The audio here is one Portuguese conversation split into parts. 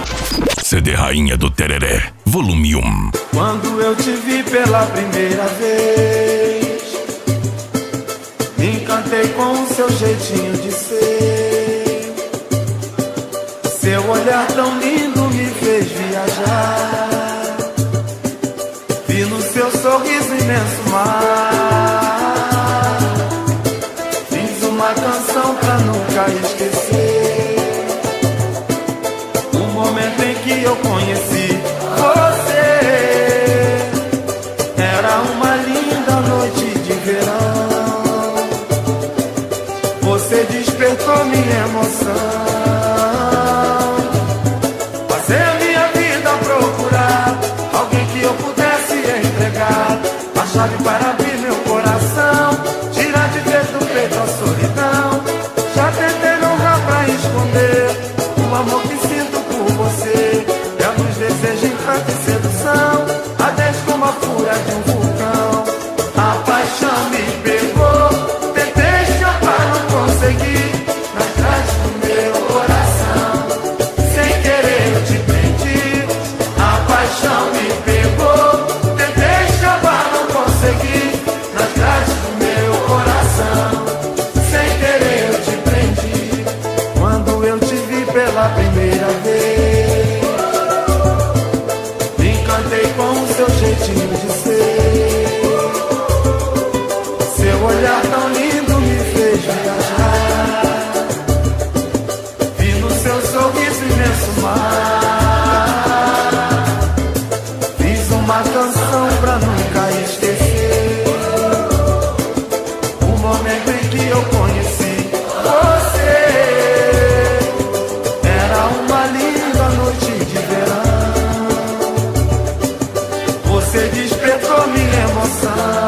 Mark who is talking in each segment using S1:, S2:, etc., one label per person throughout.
S1: CD Rainha do Tereré, volume 1.
S2: Quando eu te vi pela primeira vez, me encantei com o seu jeitinho de ser. Seu olhar tão lindo me fez viajar. Vi no seu sorriso imenso mar. Fiz uma canção pra nunca esquecer o momento em que eu conheci você. Era uma linda noite de verão. Você despertou minha emoção. Passei a minha vida a procurar alguém que eu pudesse entregar a chave para abrir meu coração, tirar de vez do peito a solidão. Já tentei, não dá pra esconder o amor que sinto por você. É a luz, desejo, encanto e sedução, ardente como a fúria de um vulcão. A paixão me pegou, tentei escapar, não consegui. Nas grades do meu coração, sem querer eu te prendi. A paixão me pegou, tentei escapar, não consegui. Nas grades do meu coração, sem querer eu te prendi. Quando eu te vi pela primeira vez, me encantei com o seu jeitinho de ser. Seu olhar tão lindo me fez viajar. Vi no seu sorriso imenso mar. Fiz uma canção pra nunca esquecer o momento em que eu conheci você. Era uma linda noite de verão. Você despertou minha emoção.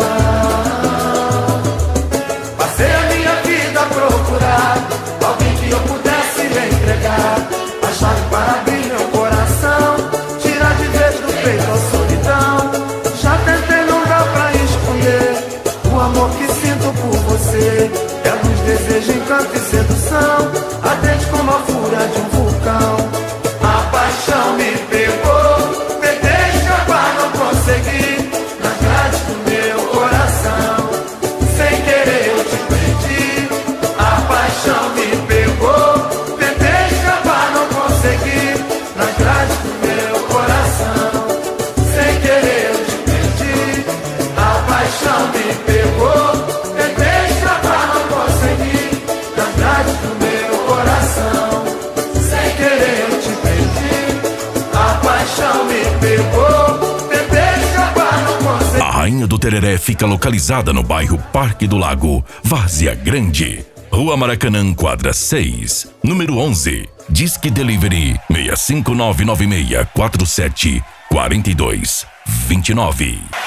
S2: Passei a minha vida a procurar alguém que eu pudesse entregar a chave para abrir meu coração, tirar de vez do peito a solidão. Já tentei, não dá pra esconder o amor que sinto por você. É luz, desejo, encanto e sedução, ardente como a fúria de um vulcão. A paixão me pegou, tentei escapar, não consegui. Nas grades do meu coração, sem querer eu te prendi. A paixão me pegou, tentei escapar, não consegui. Nas grades do meu coração, sem querer eu te prendi. A paixão me pegou, tentei escapar, não consegui. Nas grades do meu coração, sem querer eu te prendi. A paixão me pegou, tentei escapar, não consegui.
S1: A Rainha do Tereré fica localizada no bairro Parque do Lago, Várzea Grande, Rua Maracanã, quadra 6, número 11. Disque Delivery 65996474229.